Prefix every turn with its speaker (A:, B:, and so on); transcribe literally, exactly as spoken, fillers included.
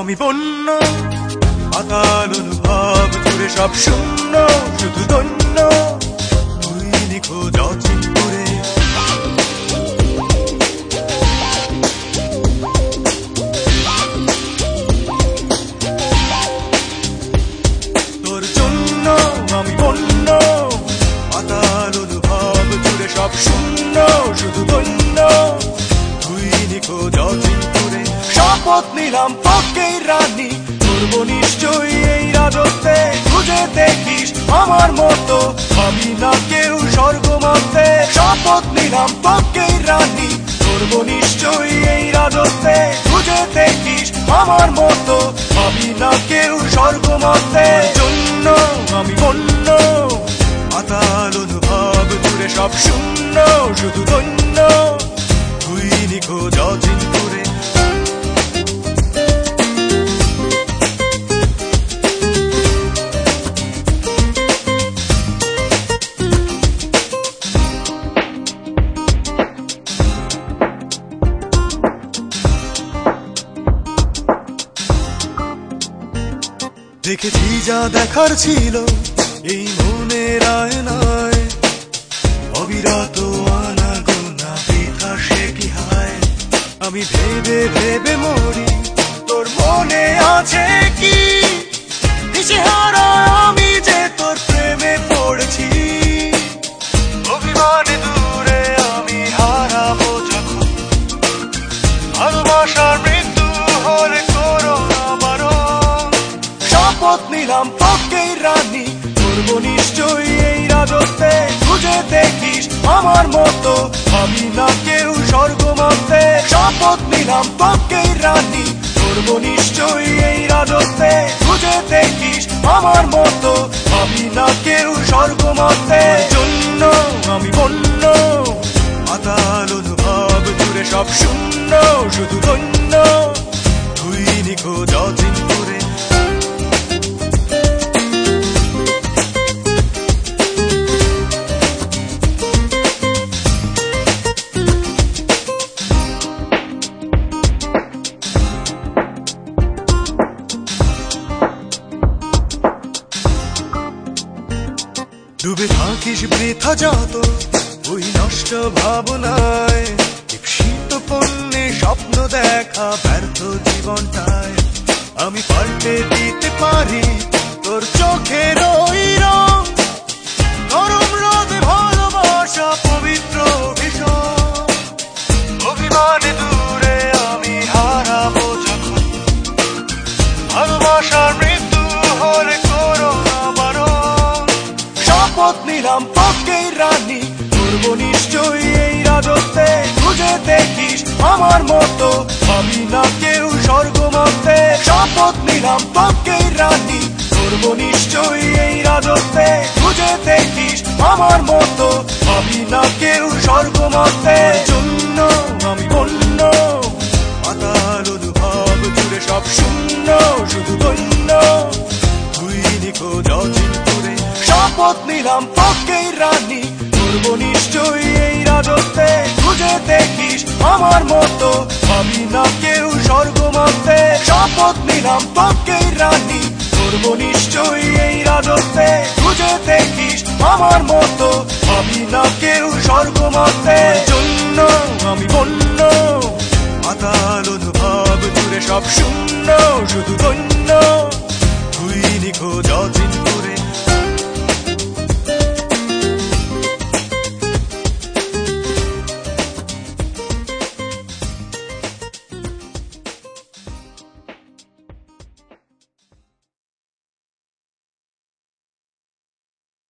A: আমি বন্য পাতাল অনুভব জুড়ে সব শূন্য শুধু ধন্য তুই নিখোঁজ অচিন করে তোর জন্য আমি বন্য পাতাল অনুভব জুড়ে সব শূন্য শুধু ধন্য তুই নিখোঁজ অচিন করে শপথ নিলাম তোকেই রানী করবো নিশ্চয়ই এই রাজত্বে খুঁজে দেখিস আমার মতো আমি না কেউ স্বর্গ মানতে শপথ নিলাম তোকেই রানী করবো নিশ্চয়ই এই রাজত্বে খুঁজে দেখিস আমার মতো আমি না কেউ স্বর্গ মানতে জন্য আমি বন্য পাতাল অনুভব জুড়ে সব শূন্য শুধু ধন্য তুই নিখোঁজ অচিন করে দেখেছি যা দেখার ছিল এই মনের আয়নায় অবিরত আনাগোনা বৃথা সে কি হায় আমি ভেবে ভেবে মরি তোর মনে আছে কি দিশেহারা আমি যে তোর প্রেমে পড়েছি অভিমানে দূরে আমি হারাবো যখন ভালোবাসার মৃত্যু হলে করো শপথ নিলাম তোকেই রানী করবো নিশ্চয়ই এই রাজত্বে খুঁজে দেখিস আমার মতো আমি না কেউ স্বর্গ মানতে শপথ নিলাম তোকেই রানী করবো নিশ্চয়ই এই রাজত্বে খুঁজে দেখিস আমার মতো আমি না কেউ স্বর্গ মানতে জন্য আমি বন্য পাতাল অনুভব জুড়ে সব শূন্য শুধু ধন্য তুই নিখোঁজ অচিন করে ডুবে থাকিস বৃথা যত ওই নষ্ট ভাবনায় দীপ্সিত পণ্যে স্বপ্ন দেখা ব্যর্থ জীবনটায় আমি পাল্টে দিতে পারি তোর চোখের ওই রং গরম রোদে ভালোবাসা পবিত্র ভীষণ অভিমানে দূরে আমি হারাবো যখন ভালোবাসার মৃত্যু হলে করো না বারণ শপথ নিলাম তোকেই রানী করবো নিশ্চয়ই এই রাজত্বে খুঁজে দেখিস আমার মতো আমি না কেউ স্বর্গ মানতে শপথ নিলাম তোকেই রানী করবো নিশ্চয়ই এই রাজত্বে খুঁজে দেখিস আমার মতো আমি না কেউ স্বর্গ মানতে জন্য আমি বন্য পাতাল অনুভব জুড়ে সব শূন্য শুধু ধন্য তুই নিখোঁজ অচিন করে শপথ নিলাম তোকেই রানী করবো নিশ্চয়ই এই রাজত্বে খুঁজে দেখিস আমার মতো আমি না কেউ স্বর্গ মানতে শপথ নিলাম তোকেই রানী করবো নিশ্চয়ই এই রাজত্বে খুঁজে দেখিস আমার মতো আমি না কেউ স্বর্গ মানতে জন্য আমি বন্য পাতাল অনুভব জুড়ে সব শূন্য শুধু ধন্য তুই নিখোঁজ অচিন করে